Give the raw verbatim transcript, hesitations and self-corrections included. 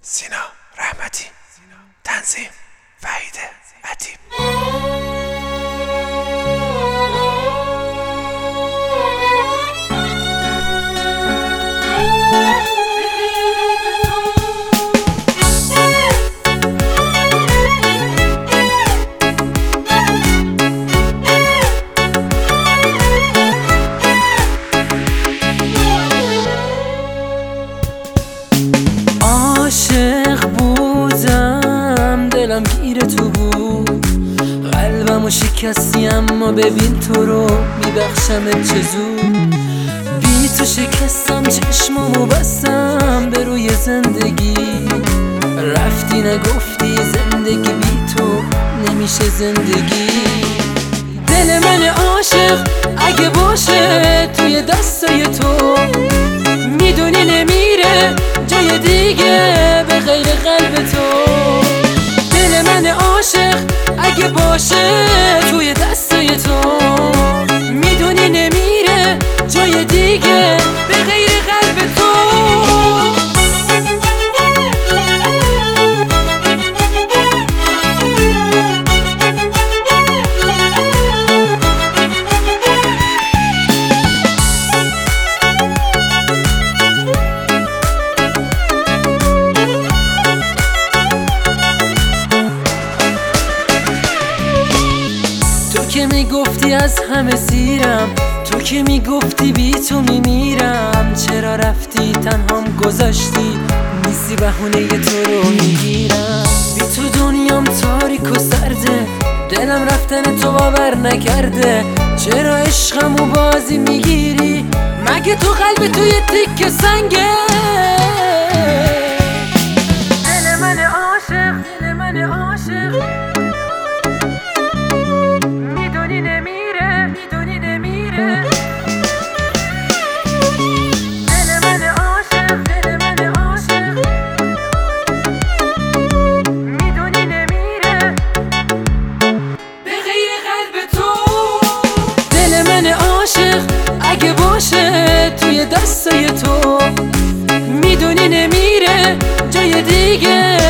سینا رحمتی، تنظیم وحید ادیب. عاشق بودم، دلم گیر تو بود، قلبمو شکستی اما ببین تو رو میبخشمت چه زود. بی تو شکستم، چشمامو بستم به روی زندگی، رفتی نگفتی زندگی بی تو نمیشه زندگی. دل من عاشق اگه باشه توی دستای تو، میدونی نمیره جای دیگه به غیر قلب تو. دل من عاشق اگه باشه توی دستای تو، میدونی نمیره جای دیگه به غیر قلب تو. تو که میگفتی از همه سیرم، تو که میگفتی بی تو میمیرم، چرا رفتی تنهام گذاشتی؟ نیستی بهونه تو رو میگیرم. بی تو دنیام تاریک و سرده، دلم رفتن تو باور نکرده. چرا عشقمو بازی میگیری؟ مگه تو قلب توی تیک سنگه؟ دل من عاشق، دل من عاشق، میدونی نمیره، میدونی نمیره. دل من عاشق، دل من عاشق، میدونی نمیره به غیر قلب تو. دل من عاشق اگه باشه توی دستای تو، میدونی نمیره جای دیگه